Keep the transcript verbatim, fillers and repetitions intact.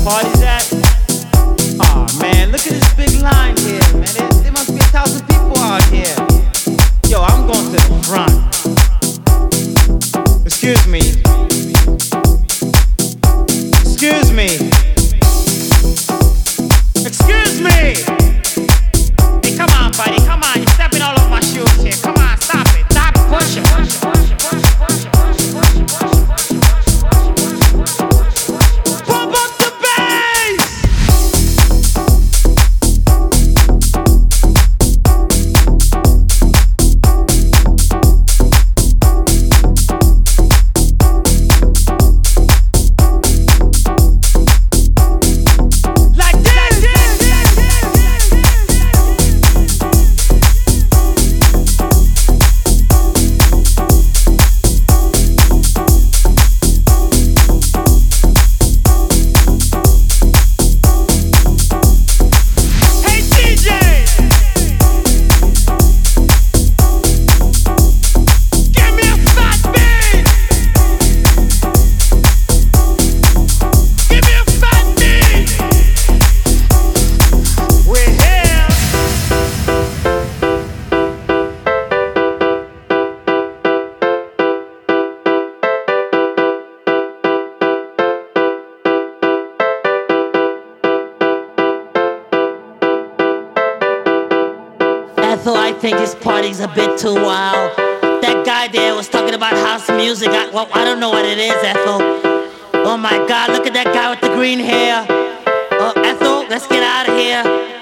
party's at? Aw, man, look at this big line here, man. There, there must be a thousand people out here. Yo, I'm going to the front. Excuse me. Excuse me. Excuse me! Hey, come on, buddy, come on. You're stepping all over my shoes here. Come on, stop it. Stop pushing. Pump up the bass! Like this! Hey D J! Give me a fat beat! Give me a fat beat! We're here! Ethel, I think this party's a bit too wild. That guy there was talking about house music. I, well, I don't know what it is, Ethel. Oh my God, look at that guy with the green hair. Oh, Ethel, let's get out of here.